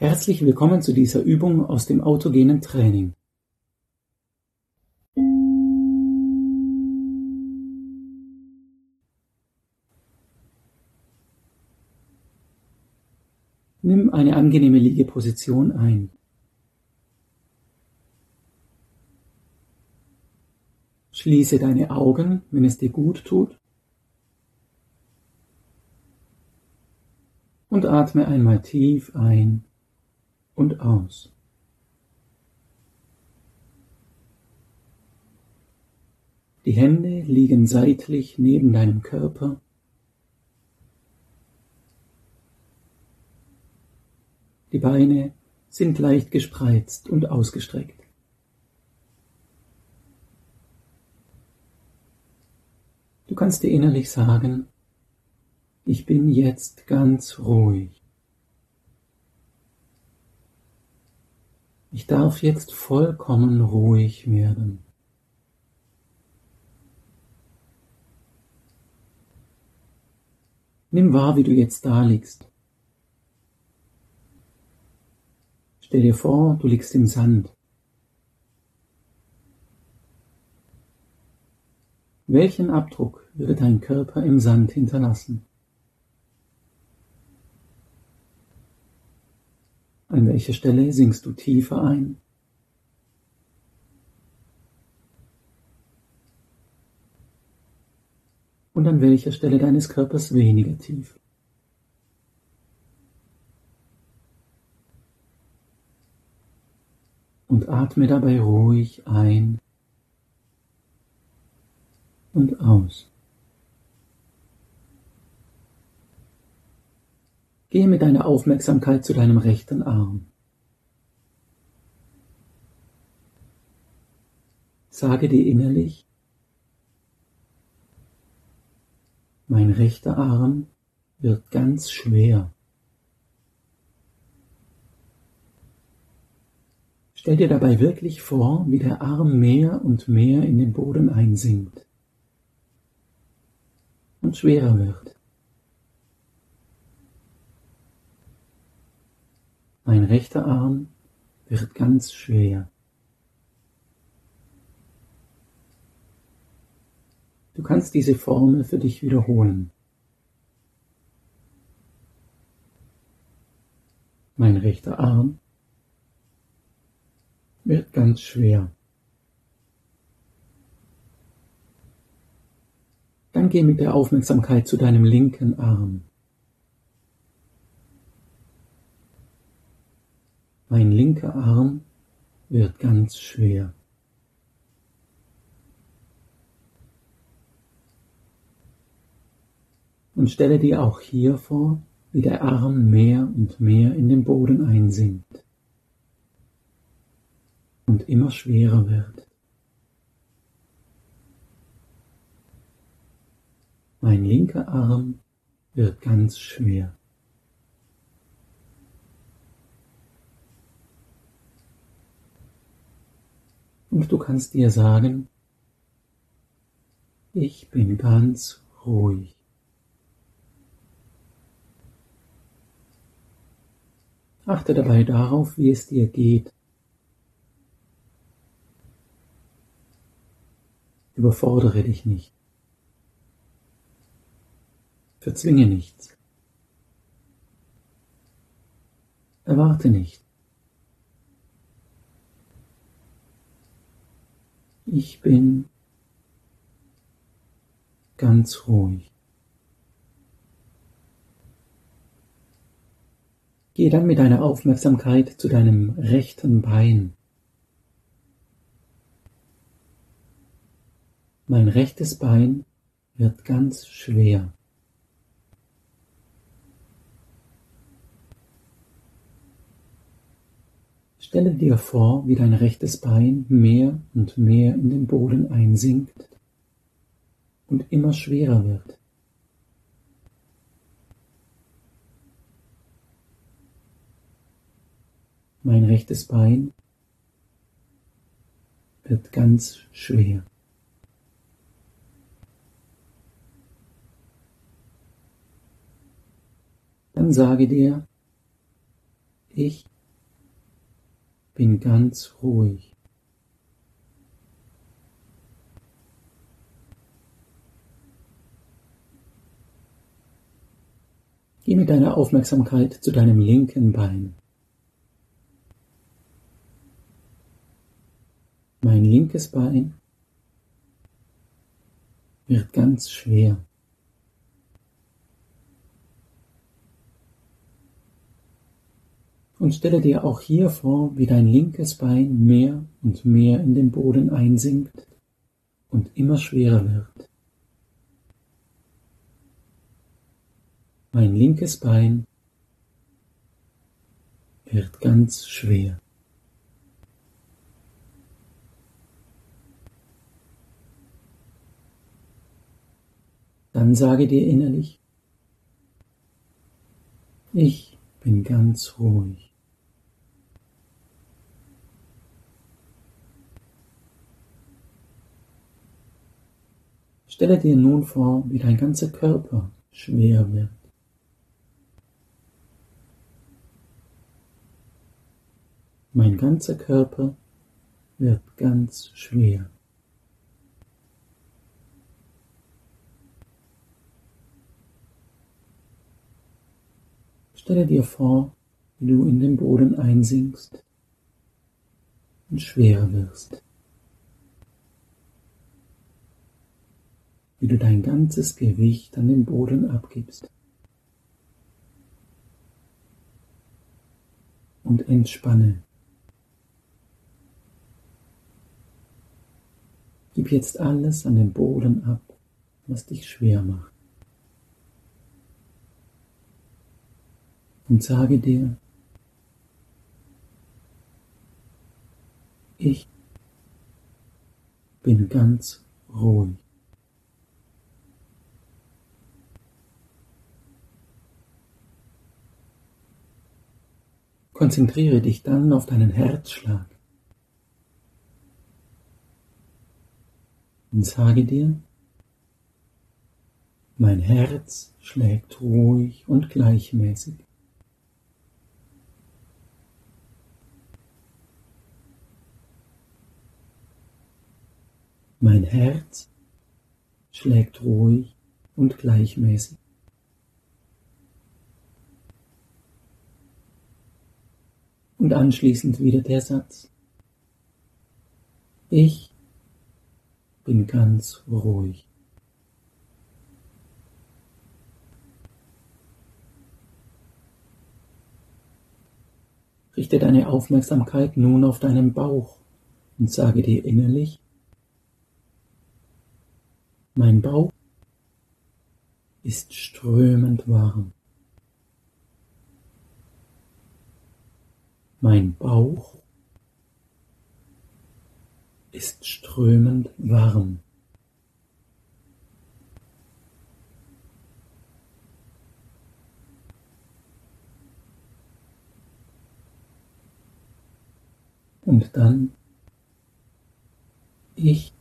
Herzlich willkommen zu dieser Übung aus dem autogenen Training. Nimm eine angenehme Liegeposition ein. Schließe deine Augen, wenn es dir gut tut, und atme einmal tief ein und aus. Die Hände liegen seitlich neben deinem Körper. Die Beine sind leicht gespreizt und ausgestreckt. Du kannst dir innerlich sagen: Ich bin jetzt ganz ruhig. Ich darf jetzt vollkommen ruhig werden. Nimm wahr, wie du jetzt da liegst. Stell dir vor, du liegst im Sand. Welchen Abdruck würde dein Körper im Sand hinterlassen? An welcher Stelle sinkst du tiefer ein? Und an welcher Stelle deines Körpers weniger tief? Und atme dabei ruhig ein und aus. Gehe mit deiner Aufmerksamkeit zu deinem rechten Arm. Sage dir innerlich: Mein rechter Arm wird ganz schwer. Stell dir dabei wirklich vor, wie der Arm mehr und mehr in den Boden einsinkt und schwerer wird. Mein rechter Arm wird ganz schwer. Du kannst diese Formel für dich wiederholen. Mein rechter Arm wird ganz schwer. Dann geh mit der Aufmerksamkeit zu deinem linken Arm. Mein linker Arm wird ganz schwer. Und stelle dir auch hier vor, wie der Arm mehr und mehr in den Boden einsinkt und immer schwerer wird. Mein linker Arm wird ganz schwer. Und du kannst dir sagen: Ich bin ganz ruhig. Achte dabei darauf, wie es dir geht. Überfordere dich nicht. Verzwinge nichts. Erwarte nicht. Ich bin ganz ruhig. Geh dann mit deiner Aufmerksamkeit zu deinem rechten Bein. Mein rechtes Bein wird ganz schwer. Stelle dir vor, wie dein rechtes Bein mehr und mehr in den Boden einsinkt und immer schwerer wird. Mein rechtes Bein wird ganz schwer. Dann sage dir: Ich bin ganz ruhig. Geh mit deiner Aufmerksamkeit zu deinem linken Bein. Mein linkes Bein wird ganz schwer. Und stelle dir auch hier vor, wie dein linkes Bein mehr und mehr in den Boden einsinkt und immer schwerer wird. Mein linkes Bein wird ganz schwer. Dann sage dir innerlich, ich bin ganz ruhig. Stelle dir nun vor, wie dein ganzer Körper schwer wird. Mein ganzer Körper wird ganz schwer. Stelle dir vor, wie du in den Boden einsinkst und schwerer wirst. Wie du dein ganzes Gewicht an den Boden abgibst. Und entspanne. Gib jetzt alles an den Boden ab, was dich schwer macht. Und sage dir, ich bin ganz ruhig. Konzentriere dich dann auf deinen Herzschlag und sage dir, mein Herz schlägt ruhig und gleichmäßig. Mein Herz schlägt ruhig und gleichmäßig. Und anschließend wieder der Satz, ich bin ganz ruhig. Richte deine Aufmerksamkeit nun auf deinen Bauch und sage dir innerlich, mein Bauch ist strömend warm. Mein Bauch ist strömend warm. Und dann, ich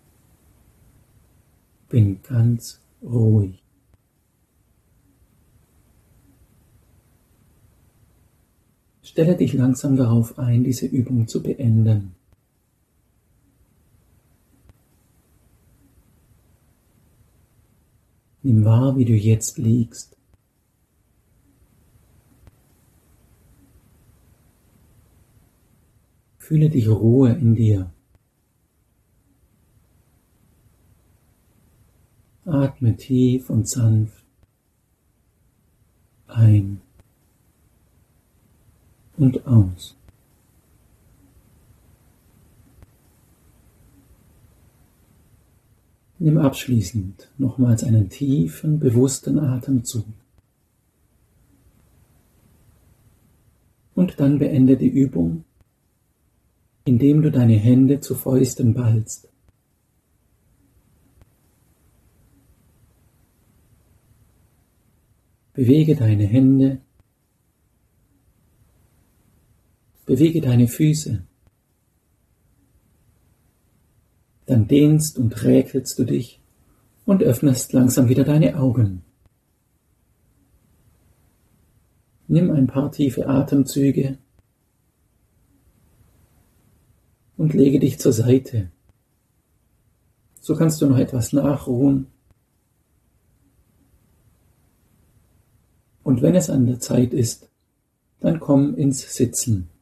bin ganz ruhig. Stelle dich langsam darauf ein, diese Übung zu beenden. Nimm wahr, wie du jetzt liegst. Fühle die Ruhe in dir. Atme tief und sanft ein und aus. Nimm abschließend nochmals einen tiefen, bewussten Atemzug. Und dann beende die Übung, indem du deine Hände zu Fäusten ballst. Bewege deine Hände, bewege deine Füße. Dann dehnst und räkelst du dich und öffnest langsam wieder deine Augen. Nimm ein paar tiefe Atemzüge und lege dich zur Seite. So kannst du noch etwas nachruhen. Und wenn es an der Zeit ist, dann komm ins Sitzen.